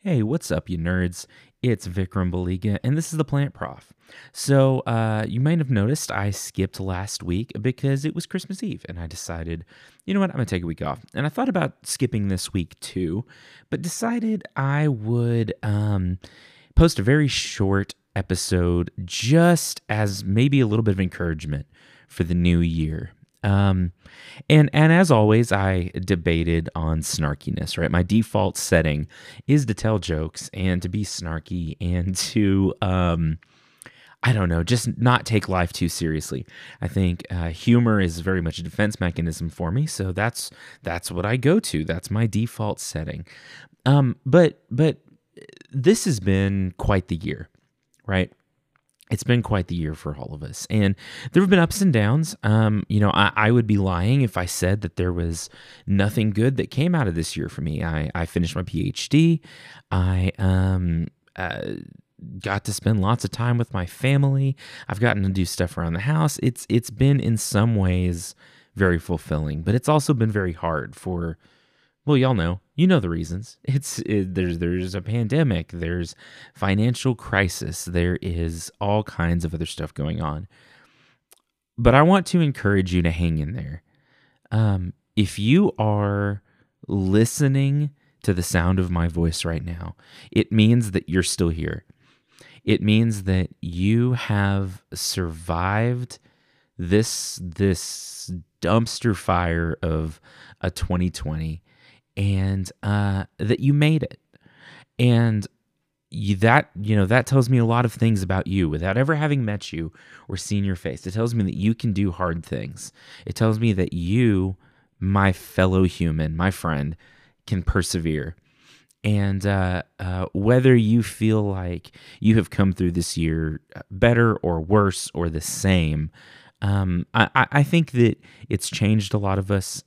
Hey, what's up, you nerds? It's Vikram Baliga, and this is the Plant Prof. So, you might have noticed I skipped last week because it was Christmas Eve, and I decided, you know what, I'm going to take a week off. And I thought about skipping this week too, but decided I would post a very short episode just as maybe a little bit of encouragement for the new year. And as always, I debated on snarkiness, right? My default setting is to tell jokes and to be snarky and to, I don't know, just not take life too seriously. I think humor is very much a defense mechanism for me, so that's what I go to. That's my default setting. But this has been quite the year, right? It's been quite the year for all of us. And there have been ups and downs. I would be lying if I said that there was nothing good that came out of this year for me. I finished my PhD. I got to spend lots of time with my family. I've gotten to do stuff around the house. It's been in some ways very fulfilling, but it's also been very hard for, well, y'all know, the reasons. There's a pandemic, there's financial crisis, there is all kinds of other stuff going on. But I want to encourage you to hang in there. If you are listening to the sound of my voice right now, it means that you're still here. It means that you have survived this dumpster fire of a 2020. And that you made it. And that tells me a lot of things about you without ever having met you or seen your face. It tells me that you can do hard things. It tells me that you, my fellow human, my friend, can persevere. And whether you feel like you have come through this year better or worse or the same, I think that it's changed a lot of us,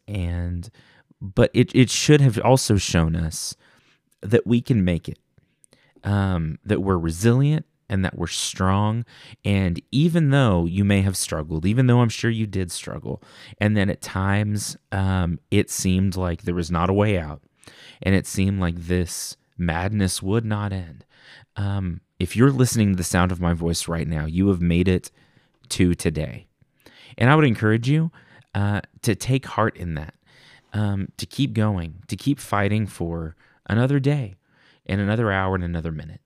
but it should have also shown us that we can make it, that we're resilient and that we're strong. And even though you may have struggled, even though I'm sure you did struggle, and then at times it seemed like there was not a way out, and it seemed like this madness would not end. If you're listening to the sound of my voice right now, you have made it to today. And I would encourage you to take heart in that. To keep going, to keep fighting for another day and another hour and another minute,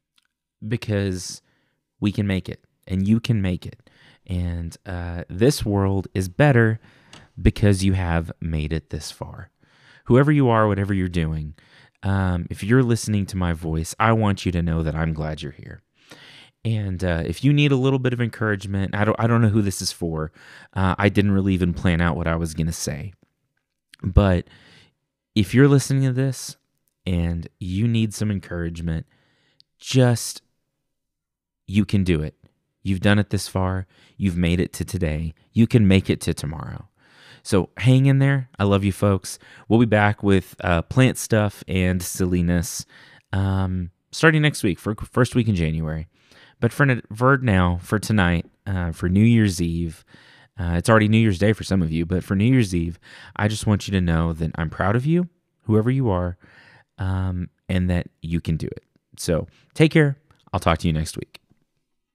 because we can make it and you can make it. And this world is better because you have made it this far. Whoever you are, whatever you're doing, if you're listening to my voice, I want you to know that I'm glad you're here. And if you need a little bit of encouragement, I don't know who this is for. I didn't really even plan out what I was going to say. But if you're listening to this and you need some encouragement, you can do it. You've done it this far. You've made it to today. You can make it to tomorrow. So hang in there. I love you, folks. We'll be back with plant stuff and silliness starting next week, for first week in January. But for now, for tonight, for New Year's Eve, it's already New Year's Day for some of you, but for New Year's Eve, I just want you to know that I'm proud of you, whoever you are, and that you can do it. So take care. I'll talk to you next week.